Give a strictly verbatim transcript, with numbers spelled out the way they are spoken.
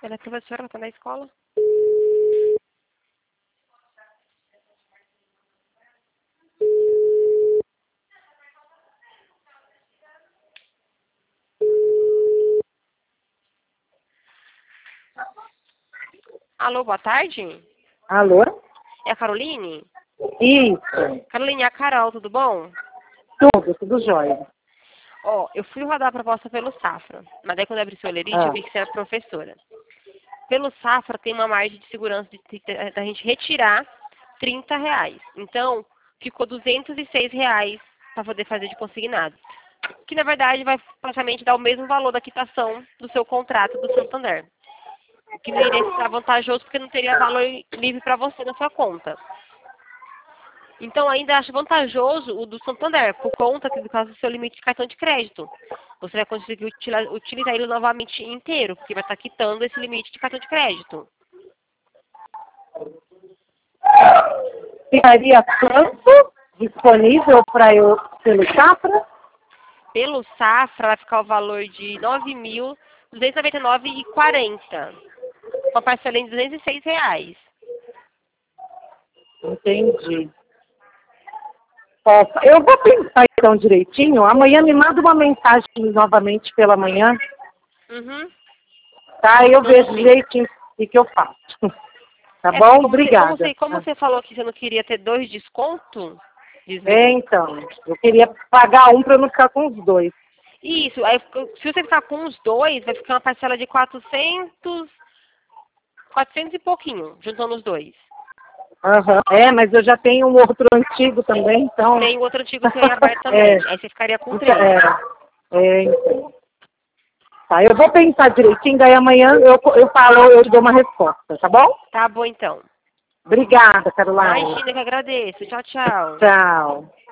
Ela é professora, ela tá na escola. Alô, boa tarde. Alô? É a Caroline? Isso. Caroline, é a Carol, tudo bom? Tudo, tudo jóia. Ó, eu fui rodar a proposta pelo Safra, mas daí quando eu abri seu lerite, Ah. eu vi que você era professora. Pelo Safra tem uma margem de segurança de, de, de, da gente retirar trinta reais. Então, ficou duzentos e seis reais para poder fazer de consignado. Que na verdade vai praticamente dar o mesmo valor da quitação do seu contrato do Santander. O que não iria ser vantajoso porque não teria valor livre para você na sua conta. Então ainda acho vantajoso o do Santander, por conta que, por causa do seu limite de cartão de crédito. Você vai conseguir utilizar, utilizar ele novamente inteiro, porque vai estar quitando esse limite de cartão de crédito. Ficaria quanto disponível para eu pelo Safra? Pelo Safra vai ficar o valor de nove mil duzentos e noventa e nove reais e quarenta centavos. Com a parcela em duzentos e seis reais. Entendi. Posso. Eu vou pensar então direitinho. Amanhã me manda uma mensagem novamente pela manhã. Uhum. Tá? Eu Não, vejo sim. direitinho o que eu faço. Tá É, bom? como você, como, Obrigada. você, como você falou que você não queria ter dois descontos, É, então. Eu queria pagar um para eu não ficar com os dois. isso, aí se você ficar com os dois, vai ficar uma parcela de quatrocentos, quatrocentos e pouquinho, juntando os dois. Aham. É, mas eu já tenho um outro antigo também, então. Tem o outro antigo seu em aberto também. É. Aí você ficaria com Então, três. É, é, então. Tá, eu vou pensar direitinho, daí amanhã eu, eu falo, eu te dou uma resposta, tá bom? Tá bom, então. Obrigada, Caroline. Imagina que eu agradeço. Tchau, tchau. Tchau.